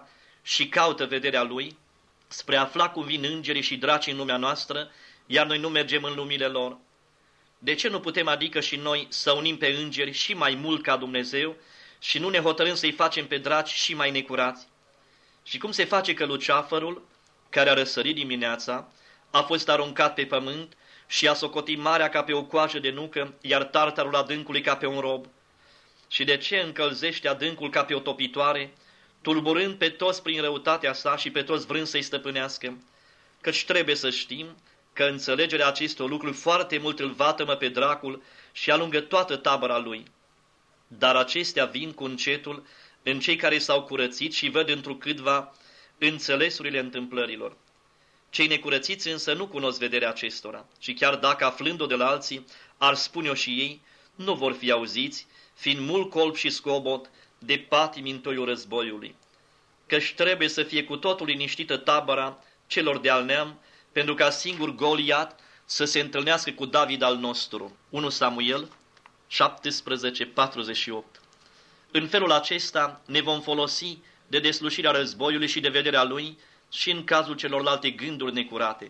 Speaker 1: și caută vederea Lui, spre a afla cum vin îngerii și dracii în lumea noastră, iar noi nu mergem în lumile lor. De ce nu putem adică și noi să unim pe îngeri și mai mult ca Dumnezeu și nu ne hotărâm să-i facem pe draci și mai necurați? Și cum se face că luceafărul, care a răsărit dimineața, a fost aruncat pe pământ și a socotit marea ca pe o coajă de nucă, iar tartarul adâncului ca pe un rob? Și de ce încălzește adâncul ca pe o topitoare, tulburând pe toți prin răutatea sa și pe toți vrând să-i stăpânească? Căci trebuie să știm că înțelegerea acestor lucruri foarte mult îl vatămă pe dracul și alungă toată tabăra lui. Dar acestea vin cu încetul în cei care s-au curățit și văd întrucâtva înțelesurile întâmplărilor. Cei necurățiți însă nu cunosc vederea acestora și chiar dacă aflând-o de la alții ar spune-o și ei, nu vor fi auziți, fiind mult colb și scobot de patimi în toiul războiului. Căci trebuie să fie cu totul liniștită tabăra celor de al neam, pentru ca singur Goliat să se întâlnească cu David al nostru. 1 Samuel 17:48. În felul acesta ne vom folosi de deslușirea războiului și de vederea lui și în cazul celorlalte gânduri necurate.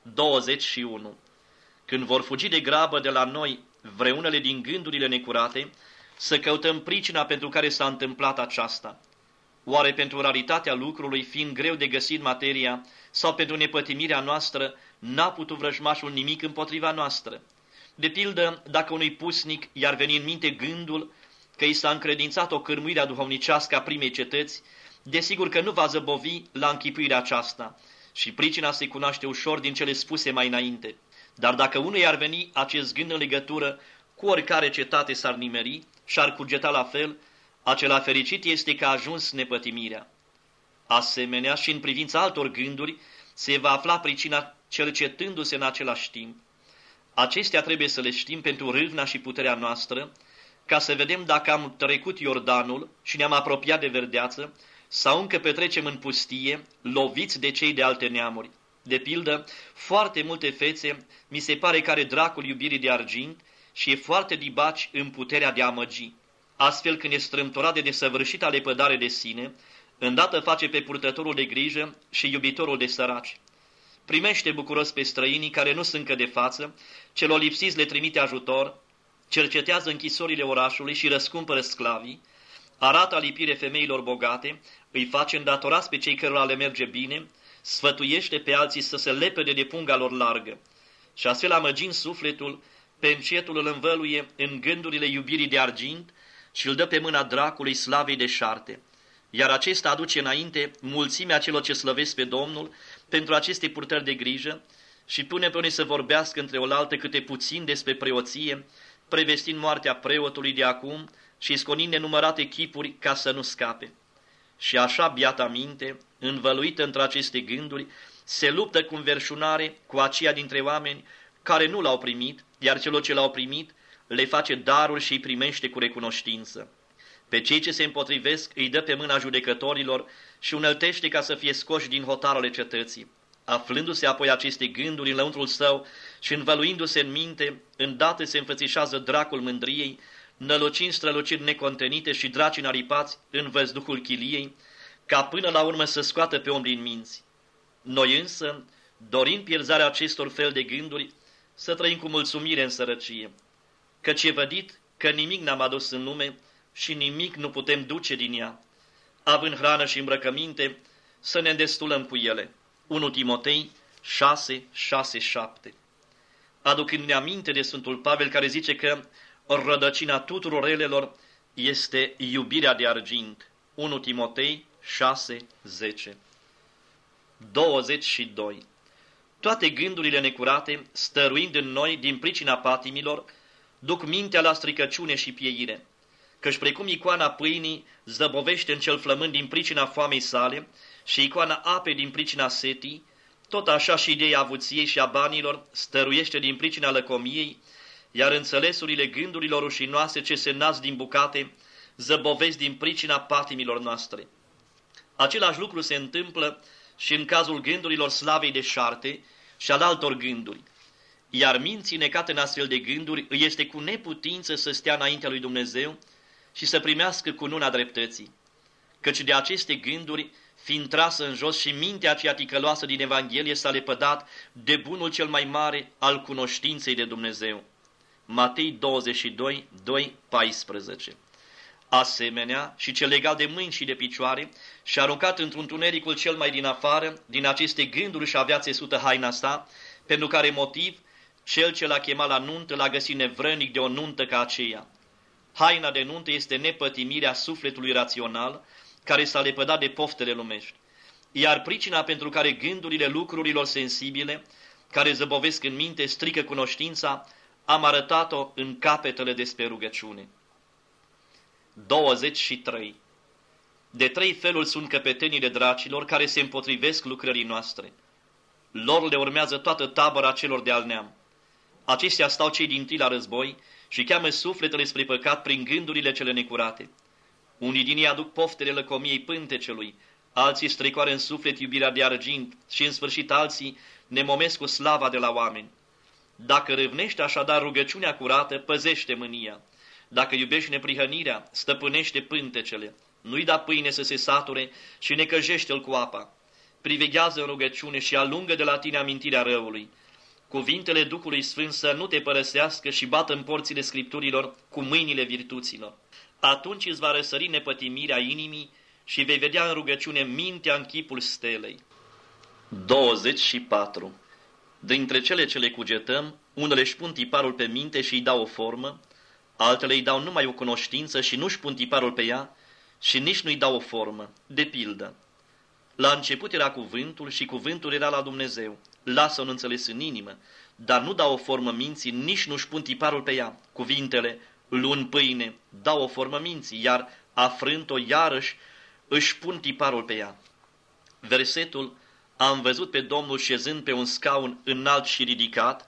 Speaker 1: 21. Când vor fugi de grabă de la noi vreunele din gândurile necurate, să căutăm pricina pentru care s-a întâmplat aceasta. Oare pentru raritatea lucrului, fiind greu de găsit materia, sau pentru nepătimirea noastră, n-a putut vrăjmașul nimic împotriva noastră? De pildă, dacă unui pusnic i-ar veni în minte gândul că i s-a încredințat o cârmuire duhovnicească a primei cetăți, desigur că nu va zăbovi la închipuirea aceasta și pricina se cunoaște ușor din cele spuse mai înainte. Dar dacă unui ar veni acest gând în legătură cu oricare cetate s-ar nimeri și ar cugeta la fel, acela fericit este că a ajuns nepătimirea. Asemenea, și în privința altor gânduri, se va afla pricina cercetându-se în același timp. Acestea trebuie să le știm pentru râvna și puterea noastră, ca să vedem dacă am trecut Iordanul și ne-am apropiat de verdeață, sau încă petrecem în pustie, loviți de cei de alte neamuri. De pildă, foarte multe fețe mi se pare că are dracul iubirii de argint și e foarte dibaci în puterea de a amăgi. Astfel, când e strâmtorat de desăvârșita lepădare de sine, îndată face pe purtătorul de grijă și iubitorul de săraci. Primește bucuros pe străinii care nu sunt încă de față, celor lipsiți le trimite ajutor, cercetează închisorile orașului și răscumpără sclavii, arată alipire femeilor bogate, îi face îndatorați pe cei cărora le merge bine, sfătuiește pe alții să se lepede de punga lor largă. Și astfel, amăgind sufletul, pe încetul îl învăluie în gândurile iubirii de argint și îl dă pe mâna dracului slavei de șarte. Iar acesta aduce înainte mulțimea celor ce slăvesc pe Domnul pentru aceste purtări de grijă și pune pe unii să vorbească între oaltă câte puțin despre preoție, prevestind moartea preotului de acum și sconind nenumărate chipuri ca să nu scape. Și așa, biata minte, învăluită între aceste gânduri, se luptă cu înverșunare cu aceia dintre oameni care nu l-au primit, iar celor ce l-au primit le face daruri și îi primește cu recunoștință. Pe cei ce se împotrivesc îi dă pe mâna judecătorilor și uneltește ca să fie scoși din hotarele cetății. Aflându-se apoi aceste gânduri în lăuntrul său și învăluindu-se în minte, îndată se înfățișează dracul mândriei, nălucind străluciri necontenite și draci înaripați în văzduhul chiliei, ca până la urmă să scoată pe om din minți. Noi însă, dorind pierzarea acestor fel de gânduri, să trăim cu mulțumire în sărăcie, căci e vădit că nimic n-am adus în lume și nimic nu putem duce din ea. Având hrană și îmbrăcăminte, să ne îndestulăm cu ele. 1 Timotei 6:6-7. Aducându-ne aminte de Sfântul Pavel care zice că rădăcina tuturor relelor este iubirea de argint. 1 Timotei 6:10. 22. Toate gândurile necurate, stăruind în noi din pricina patimilor, duc mintea la stricăciune și pieire, căci precum icoana pâinii zăbovește în cel flămând din pricina foamei sale și icoana apei din pricina setii, tot așa și ideea avuției și a banilor stăruiește din pricina lăcomiei, iar înțelesurile gândurilor rușinoase ce se nasc din bucate zăbovesc din pricina patimilor noastre. Același lucru se întâmplă și în cazul gândurilor slavei de șarte și al altor gânduri. Iar minții necate în astfel de gânduri îi este cu neputință să stea înaintea lui Dumnezeu și să primească cununa dreptății, căci de aceste gânduri fiind trasă în jos și mintea aceea ticăloasă din Evanghelie s-a lepădat de bunul cel mai mare al cunoștinței de Dumnezeu. Matei 22, 2-14. Asemenea, și cel legat de mâini și de picioare și-a aruncat într-un tunericul cel mai din afară, din aceste gânduri și avea țesută haina sa, pentru care motiv cel ce l-a chemat la nuntă l-a găsit nevrănic de o nuntă ca aceea. Haina de nuntă este nepătimirea sufletului rațional, care s-a lepădat de poftele lumești. Iar pricina pentru care gândurile lucrurilor sensibile, care zăbovesc în minte, strică cunoștința, am arătat-o în capetele despre rugăciune. 23. De 3 feluri sunt căpetenile dracilor care se împotrivesc lucrării noastre. Lor le urmează toată tabăra celor de al neam. Acestea stau cei dintâi la război și cheamă sufletele spre păcat prin gândurile cele necurate. Unii din ei aduc poftele lăcomiei pântecelui, alții strecoară în suflet iubirea de argint și în sfârșit alții nemomesc cu slava de la oameni. Dacă râvnește așadar rugăciunea curată, păzește mânia. Dacă iubești neprihănirea, stăpânește pântecele. Nu-i da pâine să se sature și necăjește-l cu apa. Priveghează în rugăciune și alungă de la tine amintirea răului. Cuvintele Duhului Sfânt să nu te părăsească și bată în porțile Scripturilor cu mâinile virtuților. Atunci îți va răsări nepătimirea inimii și vei vedea în rugăciune mintea în chipul stelei. 24. Dintre cele ce le cugetăm, unele își pun tiparul pe minte și îi dau o formă, altele îi dau numai o cunoștință și nu-și pun tiparul pe ea și nici nu-i dau o formă. De pildă, la început era cuvântul și cuvântul era la Dumnezeu. Lasă un înțeles în inimă, dar nu dau o formă minții, nici nu-și pun tiparul pe ea. Cuvintele, luând pâine, dau o formă minții, iar afrânt-o iarăși își pun tiparul pe ea. Versetul, am văzut pe Domnul șezând pe un scaun înalt și ridicat,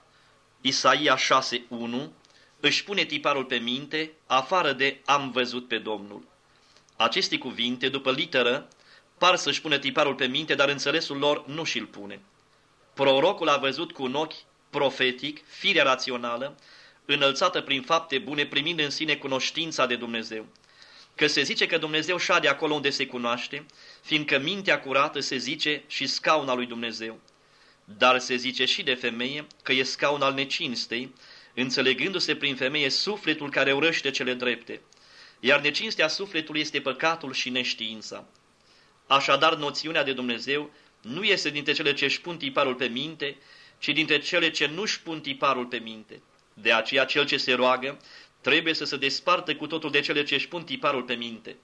Speaker 1: Isaia 6:1, își pune tiparul pe minte, afară de am văzut pe Domnul. Aceste cuvinte, după literă, par să-și pune tiparul pe minte, dar înțelesul lor nu și-l pune. Prorocul a văzut cu un ochi profetic firea rațională, înălțată prin fapte bune, primind în sine cunoștința de Dumnezeu. Că se zice că Dumnezeu șade acolo unde se cunoaște, fiindcă mintea curată se zice și scaun al lui Dumnezeu. Dar se zice și de femeie că e scaun al necinstei, înțelegându-se prin femeie sufletul care urăște cele drepte, iar necinstea sufletului este păcatul și neștiința. Așadar, noțiunea de Dumnezeu nu este dintre cele ce își pun tiparul pe minte, ci dintre cele ce nu-și pun tiparul pe minte. De aceea, cel ce se roagă trebuie să se despartă cu totul de cele ce își pun tiparul pe minte.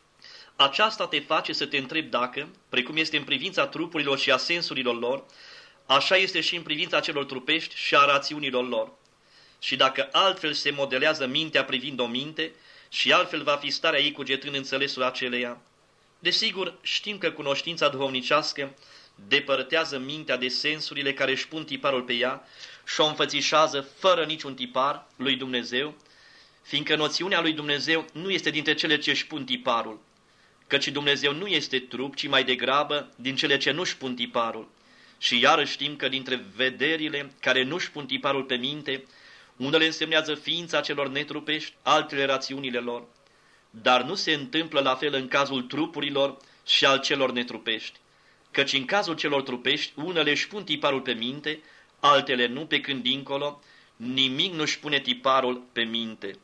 Speaker 1: Aceasta te face să te întrebi dacă, precum este în privința trupurilor și a sensurilor lor, așa este și în privința celor trupești și a rațiunilor lor. Și dacă altfel se modelează mintea privind o minte, și altfel va fi starea ei cugetând înțelesul aceleia. Desigur, știm că cunoștința duhovnicească depărtează mintea de sensurile care își pun tiparul pe ea și o înfățișează fără niciun tipar lui Dumnezeu, fiindcă noțiunea lui Dumnezeu nu este dintre cele ce își pun tiparul, căci Dumnezeu nu este trup, ci mai degrabă din cele ce nu-și pun tiparul. Și iarăși știm că dintre vederile care nu-și pun tiparul pe minte, unele însemnează ființa celor netrupești, altele rațiunile lor. Dar nu se întâmplă la fel în cazul trupurilor și al celor netrupești, căci în cazul celor trupești, unele își pun tiparul pe minte, altele nu, pe când dincolo, nimic nu-și pune tiparul pe minte.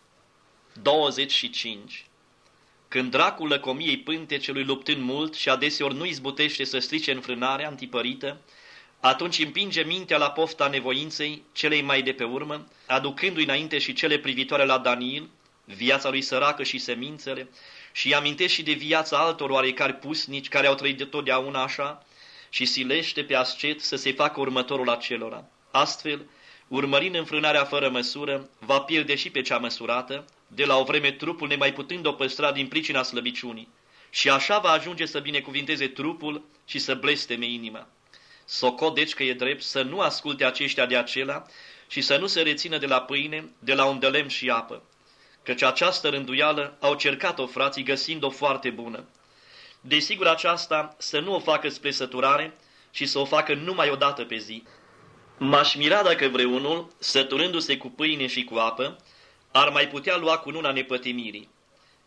Speaker 1: 25. Când dracul lăcomiei pântecelui luptând mult și adeseori nu izbutește să strice înfrânarea antipărită, atunci împinge mintea la pofta nevoinței celei mai de pe urmă, aducându-i înainte și cele privitoare la Daniel, viața lui săracă și semințele, și îi amintește și de viața altor oarecari pusnici care au trăit de totdeauna așa, și silește pe ascet să se facă următorul acelora. Astfel, urmărind înfrânarea fără măsură, va pierde și pe cea măsurată, de la o vreme trupul nemai putând o păstra din pricina slăbiciunii, și așa va ajunge să binecuvinteze trupul și să blesteme inima. Socot deci că e drept să nu asculte aceștia de acela și să nu se rețină de la pâine, de la un de lemn și apă, căci această rânduială au cercat-o frații găsind-o foarte bună. Desigur aceasta să nu o facă spre săturare și să o facă numai o dată pe zi. M-aș mira dacă vreunul, săturându-se cu pâine și cu apă, ar mai putea lua cununa nepătimirii.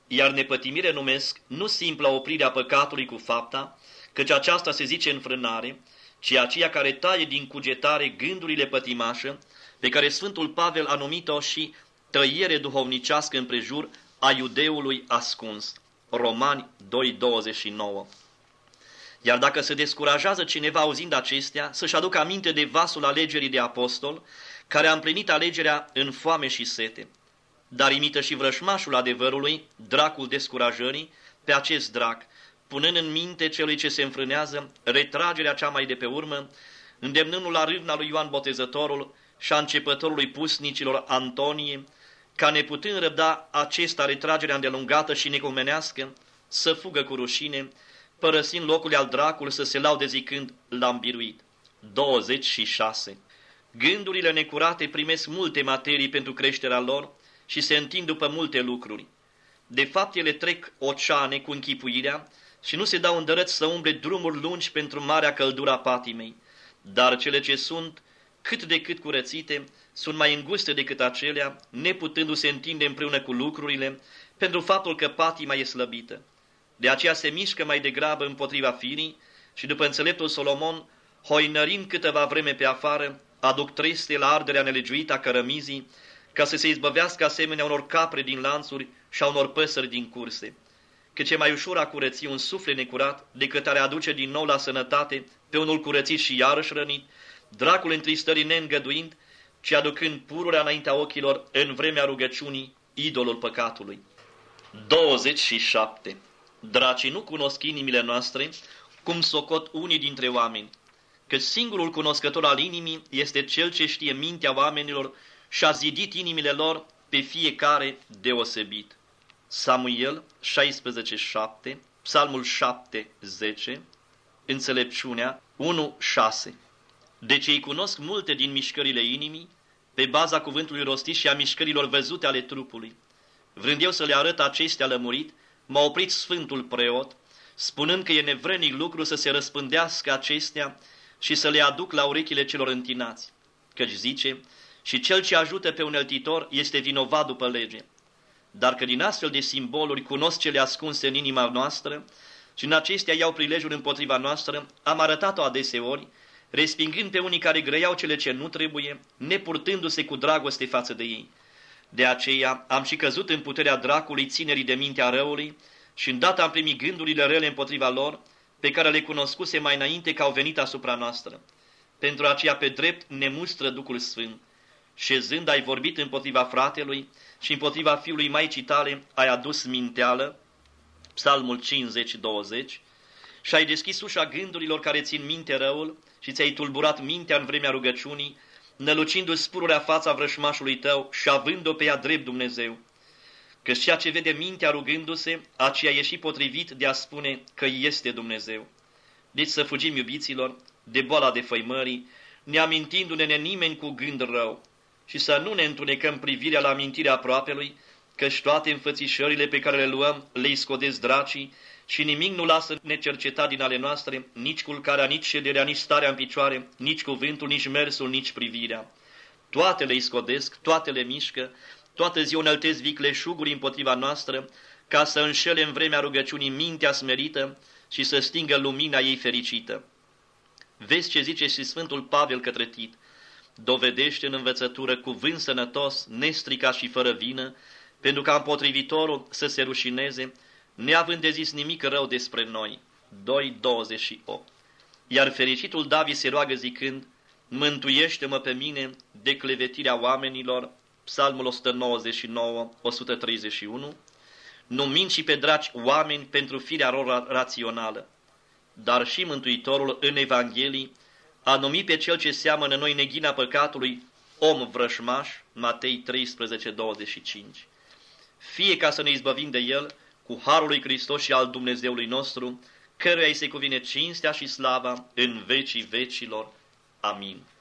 Speaker 1: iar nepătimire numesc nu simpla oprirea păcatului cu fapta, căci aceasta se zice înfrânare, ci aceea care taie din cugetare gândurile pătimașă, pe care Sfântul Pavel a numit-o și tăiere duhovnicească împrejur a iudeului ascuns. Romani 2:29. Iar dacă se descurajează cineva auzind acestea, să-și aducă aminte de vasul alegerii de apostol, care a împlinit alegerea în foame și sete. Dar imită și vrășmașul adevărului, dracul descurajării, pe acest drac, punând în minte celui ce se înfrânează retragerea cea mai de pe urmă, îndemnându-l la râvna lui Ioan Botezătorul și a începătorului pusnicilor Antonie, ca neputând răbda acesta retragerea îndelungată și necumenească, să fugă cu rușine, părăsind locul al dracului să se laude zicând, l-am biruit. 26. Gândurile necurate primesc multe materii pentru creșterea lor și se întind după multe lucruri. De fapt, ele trec oceane cu închipuirea și nu se dau îndărăți să umble drumuri lungi pentru marea căldura patimei, dar cele ce sunt cât de cât curățite sunt mai înguste decât acelea, neputându-se întinde împreună cu lucrurile, pentru faptul că patima e slăbită. De aceea se mișcă mai degrabă împotriva firii și după înțeleptul Solomon, hoinărind câteva vreme pe afară, aduc treste la arderea nelegiuită a cărămizii, ca să se izbăvească asemenea unor capre din lanțuri și a unor păsări din curse. Căci e mai ușor a curăți un suflet necurat decât a readuce din nou la sănătate pe unul curățit și iarăși rănit, dracul întristării neîngăduind, ci aducând pururea înaintea ochilor în vremea rugăciunii, idolul păcatului. 27. Dracii nu cunosc inimile noastre, cum socot unii dintre oameni, că singurul cunoscător al inimii este cel ce știe mintea oamenilor și a zidit inimile lor pe fiecare deosebit. Samuel 16:7, Psalmul 7:10, Înțelepciunea 1:6. Deci ei cunosc multe din mișcările inimii, pe baza cuvântului rostit și a mișcărilor văzute ale trupului. Vrând eu să le arăt acestea lămurit, m-a oprit Sfântul Preot, spunând că e nevrenic lucru să se răspândească acestea și să le aduc la urechile celor întinați. Căci zice, și cel ce ajută pe un înălțitor este vinovat după lege. Dar că din astfel de simboluri cunosc cele ascunse în inima noastră și în acestea iau prilejul împotriva noastră, am arătat-o adeseori, respingând pe unii care grăiau cele ce nu trebuie, nepurtându-se cu dragoste față de ei. De aceea am și căzut în puterea dracului ținerii de mintea răului și îndată am primit gândurile rele împotriva lor, pe care le cunoscuse mai înainte că au venit asupra noastră. Pentru aceea pe drept ne mustră Duhul Sfânt. Șezând ai vorbit împotriva fratelui și împotriva fiului maicii tale ai adus minteală, Psalmul 50:20, și ai deschis ușa gândurilor care țin minte răul și ți-ai tulburat mintea în vremea rugăciunii, nălucindu-ți spururea fața vrășmașului tău și având-o pe ea drept Dumnezeu. Căci ceea ce vede mintea rugându-se, aceea e și potrivit de a spune că este Dumnezeu. Deci să fugim, iubiților, de boala defăimării, neamintindu-ne nimeni cu gând rău, și să nu ne întunecăm privirea la amintirea aproapelui, căci toate înfățișările pe care le luăm le iscodesc dracii și nimic nu lasă necercetat din ale noastre, nici culcarea, nici șederea, nici starea în picioare, nici cuvântul, nici mersul, nici privirea. Toate le iscodesc, toate le mișcă, toată ziua înăltesc vicleșuguri împotriva noastră, ca să înșele în vremea rugăciunii mintea smerită și să stingă lumina ei fericită. Vezi ce zice și Sfântul Pavel către Tit: dovedește în învățătură cuvânt sănătos, nestricat și fără vină, pentru ca împotrivitorul să se rușineze, neavând de zis nimic rău despre noi. 2:28. Iar fericitul David se roagă zicând: mântuiește-mă pe mine de clevetirea oamenilor, Psalmul 199, 131, numind și pe draci oameni pentru firea lor rațională. Dar și Mântuitorul în Evanghelii a numit pe cel ce seamănă noi neghina păcatului om vrășmaș, Matei 13:25. Fie ca să ne izbăvim de el, cu harul lui Hristos și al Dumnezeului nostru, căruia îi se cuvine cinstea și slava în vecii vecilor. Amin.